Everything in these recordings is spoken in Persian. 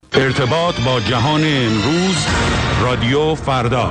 ارتباط با جهان امروز، رادیو فردا.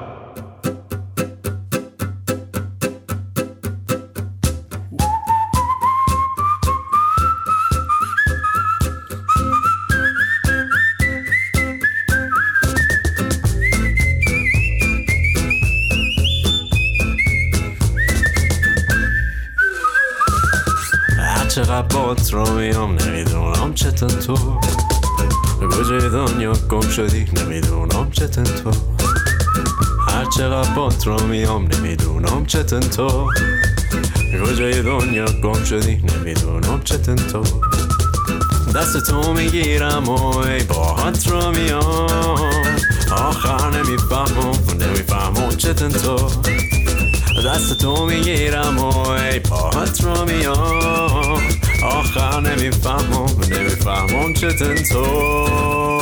چقدر بات رو میام نمیدونم چطور کجای دنیا گم شدی نمیدونم چطور هر چقدر بات رو میام نمیدونم چطور کجای دنیا گم شدی نمیدونم چطور دست تو میگیرم و ای باهات رو میام آخر نمیفهمم چطور دست تو میگیرم و ای باهات رو میام آخر نمیفهمم چطور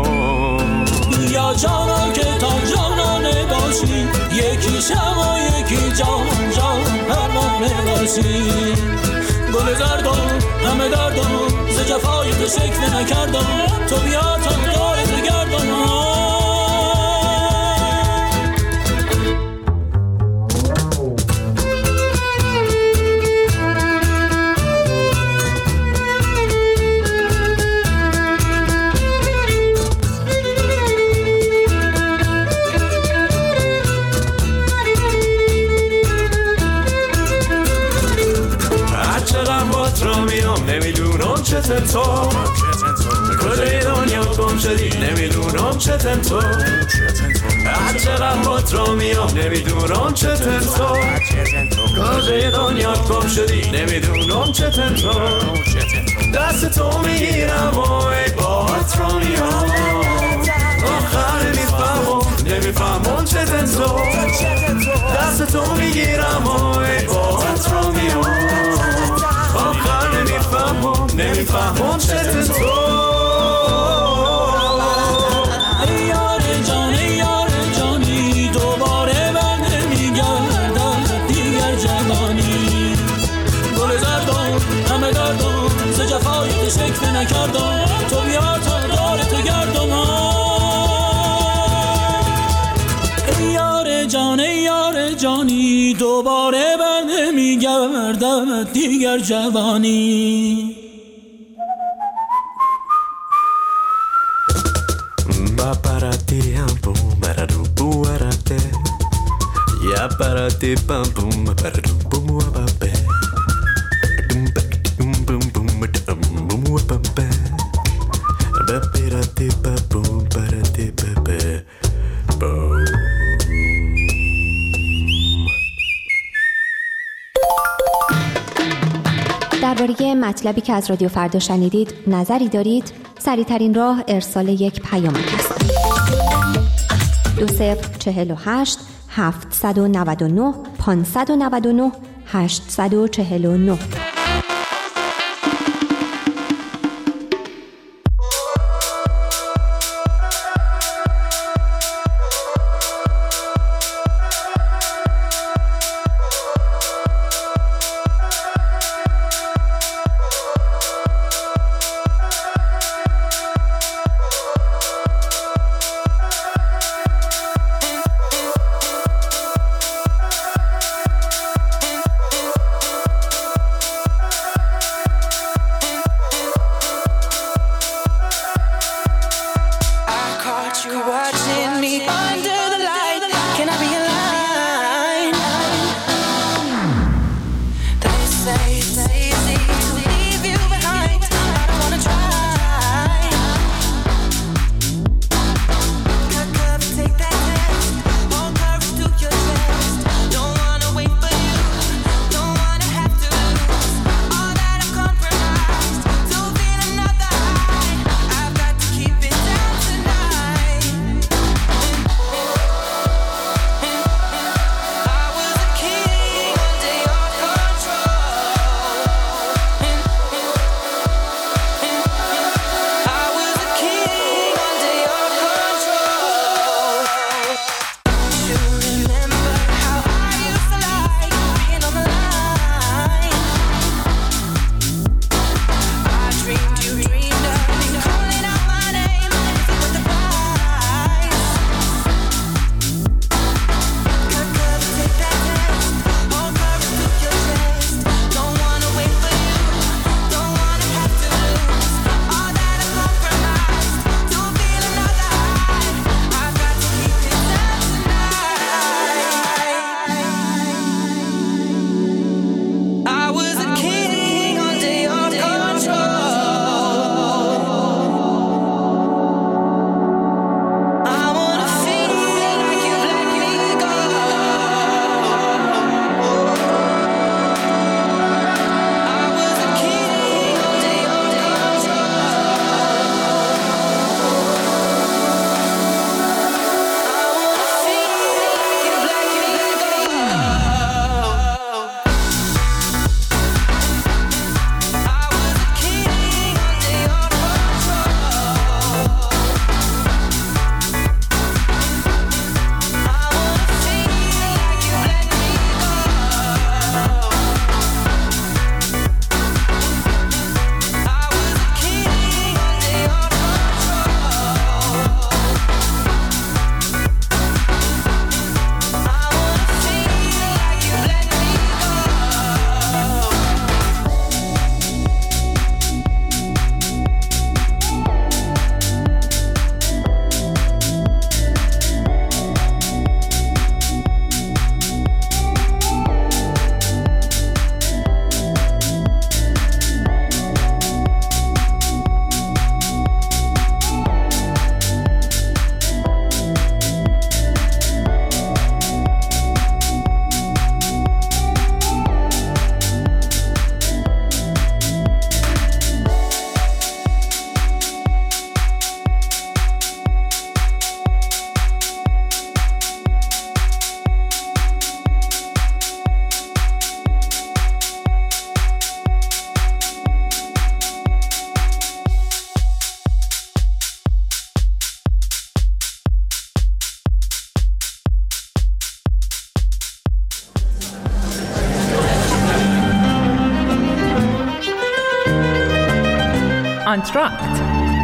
یا جانا که تا جانانه باشی یکی شم و یکی جان پروانه باشی گل زردم همه دردم ز جفای تو شکوه نکردم تو بیا تا دارت گردم نمیدونم چطور کجای دنیا گم شدی نمیدونم چطور هر چقدر بات رو میام نمیدونم چطور کجای دنیا گم شدی نمیدونم چطور دست تو میگیرم و ای باهات رو میام آخر نمیفهمم چطور دست تو میگیرم و ای باهات رو میام آخر نمیفهمم چطور ای یار جانی دوباره بر نمیگردم دیگر جوانی گل زردم همه دردم ز جفای تو شکوه نکردم تو بیا تا دارت گردم ای یار جانی دوباره بر نمیگردم دیگر جوانی درباره مطلبی که از رادیو فردا شنیدید نظری دارید؟ سریع‌ترین راه ارسال یک پیامک است. 2048 799 599 849. آنتراکت.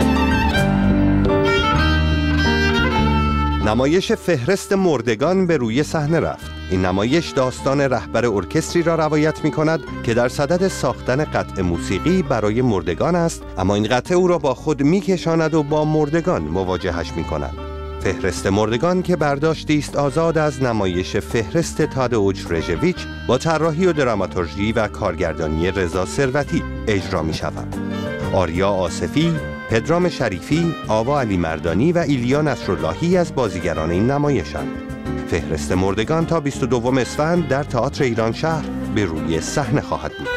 نمایش فهرست مردگان به روی صحنه رفت. این نمایش داستان رهبر ارکستری را روایت می کند که در صدد ساختن قطعه موسیقی برای مردگان است، اما این قطعه او را با خود می کشاند و با مردگان مواجهش می کند. فهرست مردگان که برداشتی است آزاد از نمایش فهرست تادئوش رژویچ با طراحی و دراماتورژی و کارگردانی رضا ثروتی اجرا می شود. آریا آصفی، پدرام شریفی، آوا علی مردانی و ایلیا نصراللهی از بازیگران این نمایشند. فهرست مردگان تا 22 اسفند در تئاتر ایران شهر به روی صحنه خواهد بود.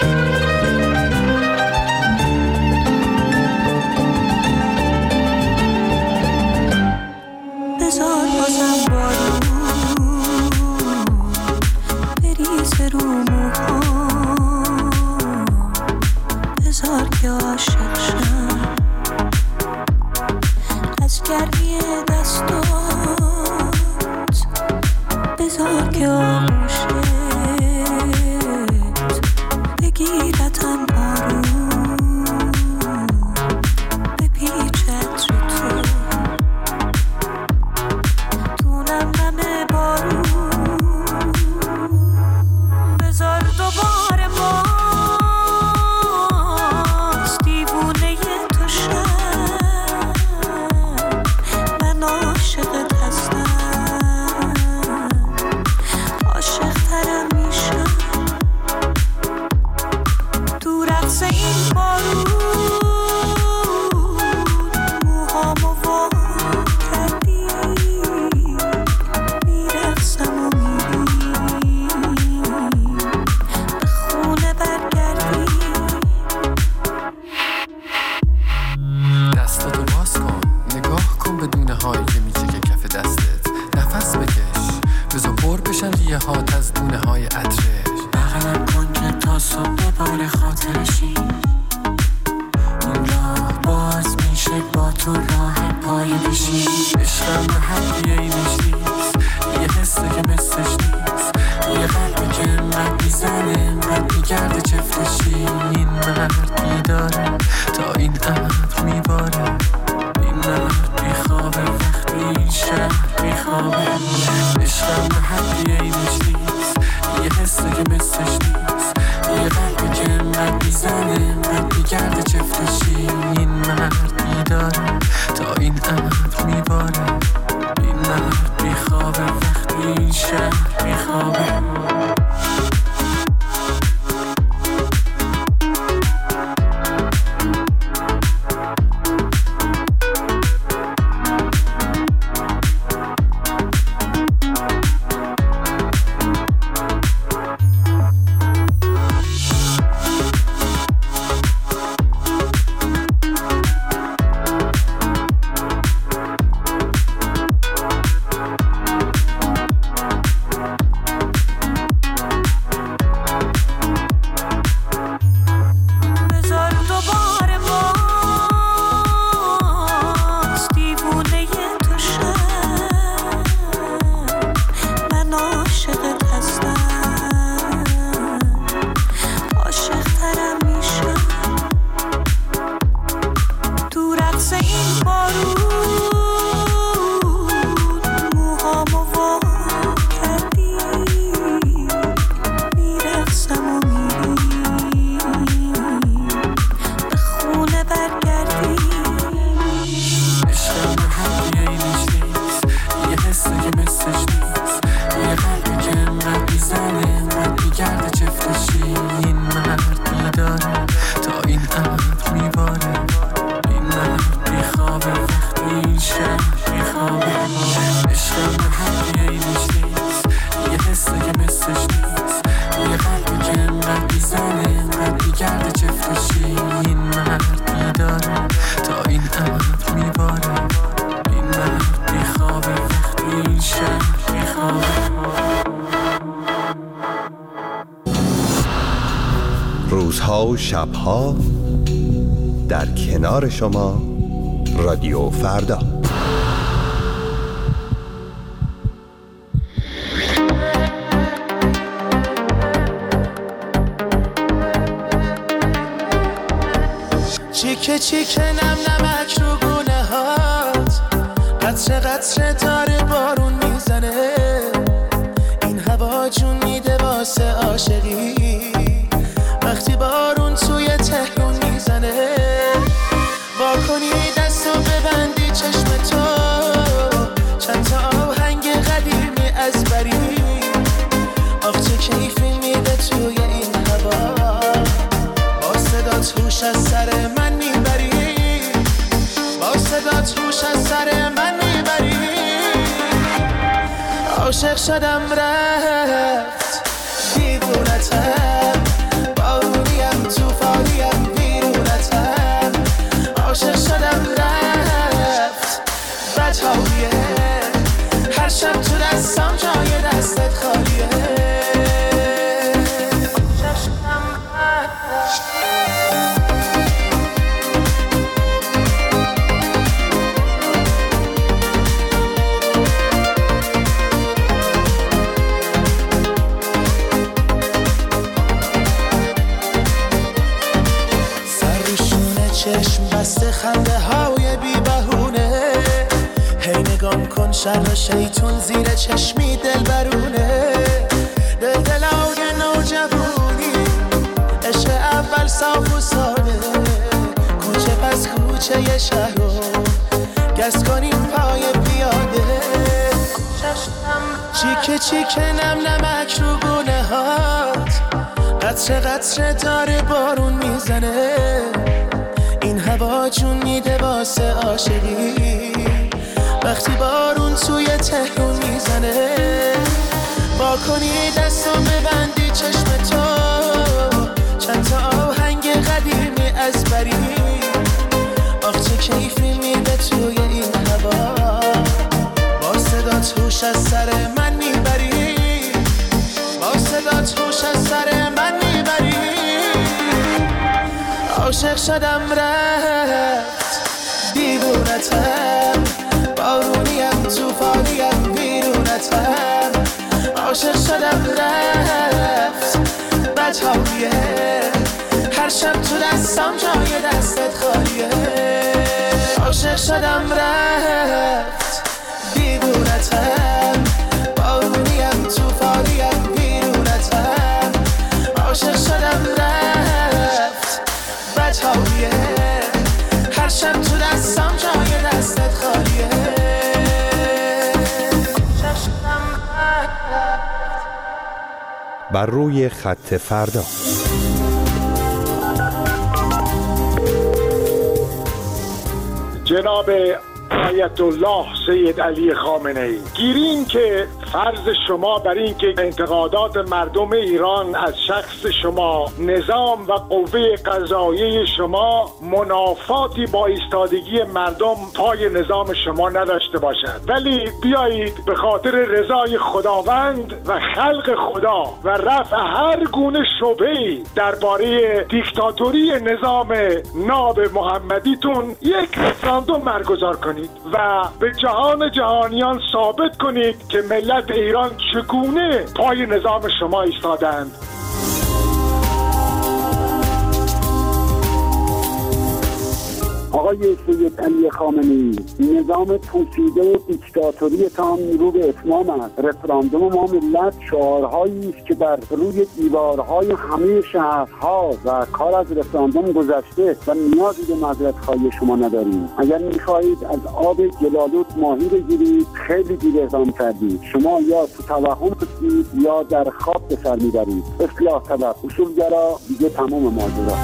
بذار بازم بارون بریزه رو موهام، بذار که عاشق شم از گرمی دستات، بذار که آغوشت بگیرتم بارون بپیچت رو تو دونم نمه بارون، بذار دوباره باز دیوونه تو شم، من عاشقت هستم، عاشق ترم میشم تو رقص این بارون، موهامو وا کردی میرقصم و میری به خونه برگردی. دستاتو باز کن، نگاه کن به دونه هایی که میچکه کف دستت، نفس بکش بذار پر بشن ریه هات از دونه های عطرش، بغلم کن که تا صبح بار خاطرشی، این راه باز میشه با تو راه پای بشی، عشقم به حد یه اینش نیست، یه حسه که مثلش نیست، یه قلبی که انقدر میزنه انقدر میگرده چفتشی، این مرد بیداره تا این ابر میباره، این مرد بیخوابه وقتی این شهر بیخوابه، عشقم به حد یه اینش نیست، یه حسه که مثلش نیست، یه قلبی که انقدر میزنه انقدر میگرده چفتشی، این مرد بیداره تا این ابر میباره، این مرد بیخوابه وقتی این شهر بیخوابه. روزها و شبها در کنار شما رادیو فردا. چیکه چیکه نم نمک رو گونه هات، قطره قطره داره بارون میزنه، این هوا جون میده واسه عاشقی، وقتی بارون توی تهرون میزنه، واکنی دستو ببندی چشم تو، چند تا آهنگ قدیمی از بری، آخ چه کیفی میده توی این هوا، با صدات هوش از سر من میبری، با صدات هوش از سر من میبری، عاشق شدم رفت دیوونتم، بارونیم توفانیم بیرونتم، عاشق شدم رفت بدحالیه، هر شب تو دستم جای دستت خالیه، عاشق شدم رفت. چشم بسته خنده های بی بهونه، هی نگام کن شر شیطون زیر چشمی دل برونه، دلای نوجوانی عشق اول صاف و ساده، کوچه پس کوچه ی شهر رو گز کنیم پای پیاده، چیکه چیکه نم نمک رو گونه هات، قطره قطره داره بارون میزنه، این هوا جون میده واسه عاشقی، وقتی بارون توی تهرون میزنه، واکنی دستو ببندی چشم تو، چند تا آهنگ قدیمی از بری، آخ چه کیفی میده توی این هوا، با صدات هوش از سر من میبری، با صدات هوش از سر من میبری، عاشق شدم رفت دیوونتم، بارونیم توفانیم بیرونتم، عاشق شدم رفت بدحالیه، هر شب تو دستم جای دستت خالیه، عاشق شدم رفت دیوونتم، بارونیم توفانیم بیرونتم، عاشق شدم رفت بدحالیه، هر شب تو دستم جای دستت خالیه، بر روی خط فردا. جناب آیت الله سید علی خامنه‌ای، گیریم که فرض شما بر این که انتقادات مردم ایران از شخص شما، نظام و قوه قضاییه شما منافاتی با ایستادگی مردم پای نظام شما نداشته باشد، ولی بیایید به خاطر رضای خداوند و خلق خدا و رفع هر گونه شبهه‌ای درباره دیکتاتوری نظام ناب محمدیتون یک رفراندوم برگزار کنید و به جهان جهانیان ثابت کنید که ملت ایران چگونه پای نظام شما ایستادند. آقای سید علی خامنه‌ای، نظام پوسیده و دیکتاتوری تام رو به اتمام است. رفراندوم ما ملت شعارهایی است که بر روی دیوارهای همه شهرها و کار از رفراندوم گذشته و نیازی به معذرت‌خواهی شما نداریم. اگر می‌خواهید از آب گلالود ماهی بگیرید خیلی دیر اقدام کردید. شما یا تو توهم هستید یا در خواب به سر میبرید. اصلاح طلب، اصولگرا، دیگه تمام ماجرا.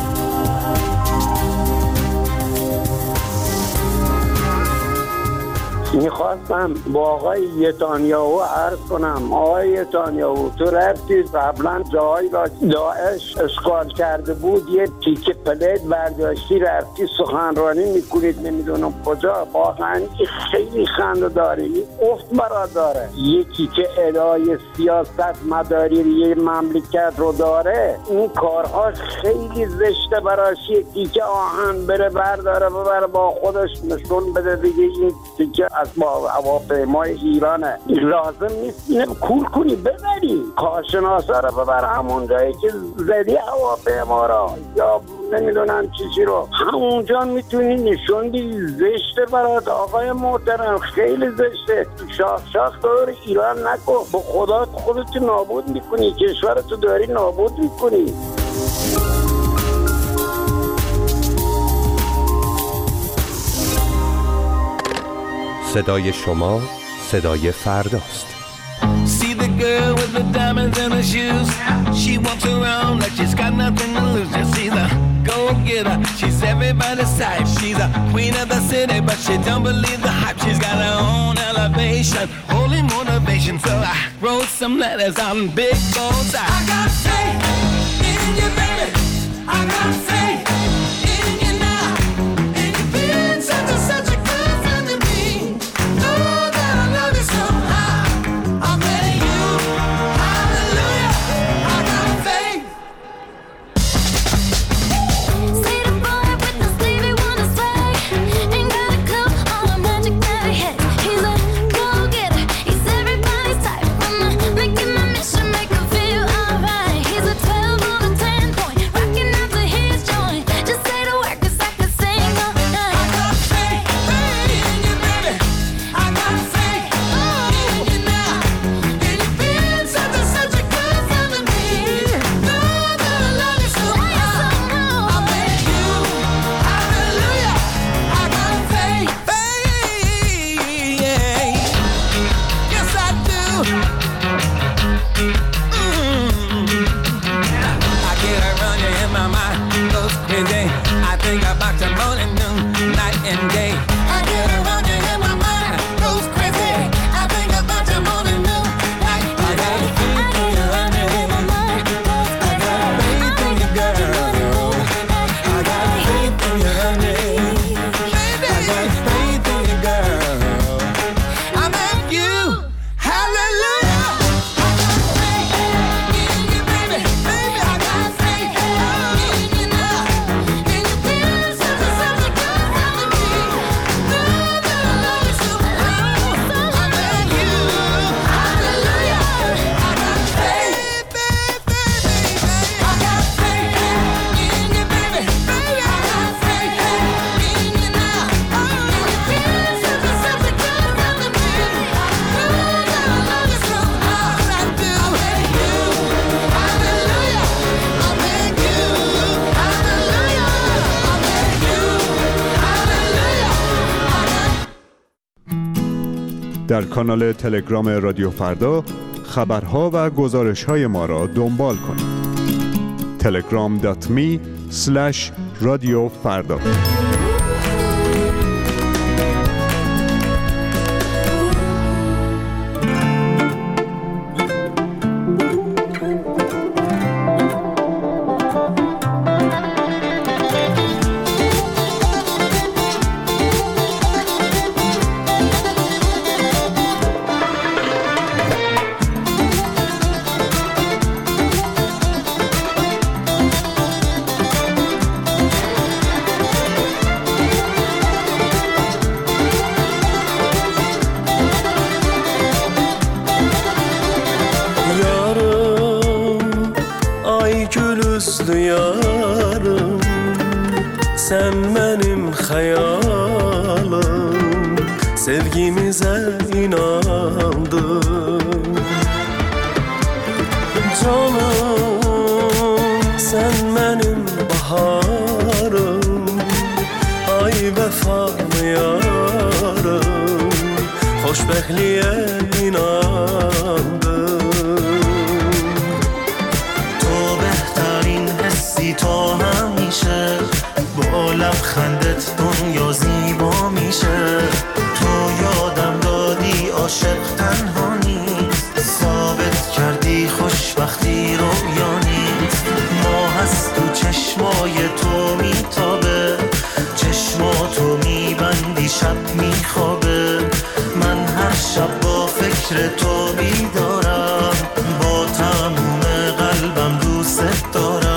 میخواستم با آقای نتانیاهو عرض کنم، آقای نتانیاهو تو رفتی قبلا جایی را داعش اشغال کرده بود یه تیکه پلیت برداشتی رفتی سخنرانی میکنید نمیدونم کجا، واقعا خیلی خنده داری افت برا داره. یکی که ادای سیاست مداری یه مملکت رو داره این کارها خیلی زشته براش. یکی که آهن بره برداره ببره با خودش نشون بده دیگه این تیکه از با هواپیمای ایرانه، لازم نیست اینو کول کنی ببری. کارشناسا رو ببر همون جایی که زدی هواپیما را، یا نمیدونم چیزی رو همونجا میتونی نشون بدی. زشته برات آقای محترم، خیلی زشته. شاخ دور ایران نکن، با خدا خودت نابود میکنی، کشورتو داری نابود میکنی. صدای شما صدای فرداست. See the girl with the diamonds in her shoes. She walks around like she's got nothing to lose. Just she's a go-getter. She's everybody's type. She's a queen of the city, but she don't believe the hype. She's got her own elevation, holy motivation. So I wrote some letters on big goals. I got faith in you, baby. I got faith in you now. And you've been such a good friend to me. Know that I love you so. در کانال تلگرام رادیو فردا خبرها و گزارش‌های ما را دنبال کنید. telegram.me/رادیوفردا. Yarım, sen benim hayalim, sevgimize inandım. Canım, sen benim baharım, ay vefalı yarım, hoşbextliğe inandım. تو همیشه با لبخندت دنیا زیبا میشه. تو یادم دادی عاشق تنها نیست، ثابت کردی خوشبختی رویا نیست. ماه از تو چشمای تو میتابه، چشماتو میبندی شب میخوابه. من هر شب با فکر تو بیدارم، با تموم قلبم دوست دارم.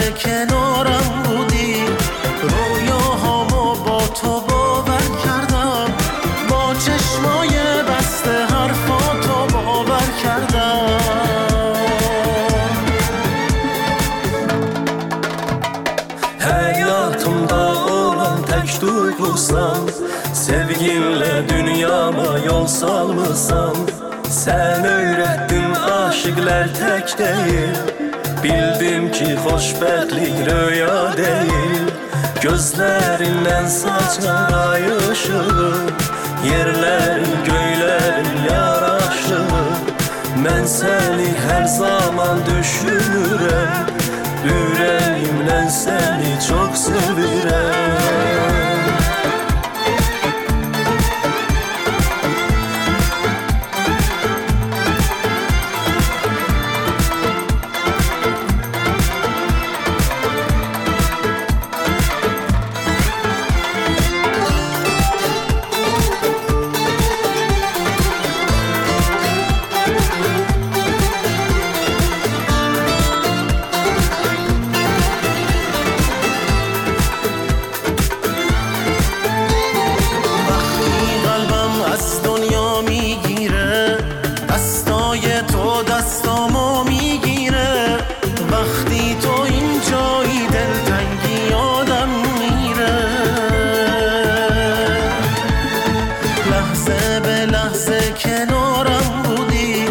لحظه کنارم بودی، رویاهامو با تو باور کردم، با چشمای بسته حرفاتو باور کردم. Hayatımda olan tek duygusam, sevginle dünyama yol salmışsam. Sen öğrettin aşıklar tek değil, bildim ki hoşbəxtlik rüya değil. Gözlerinden saçar ay ışığı, yerlerin göylerin yaraşığı. Ben seni her zaman düşünürüm, yüreğimden seni çok sevirəm.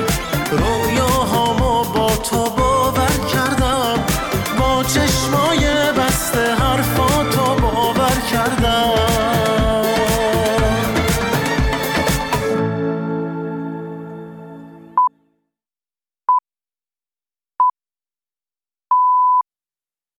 چشمای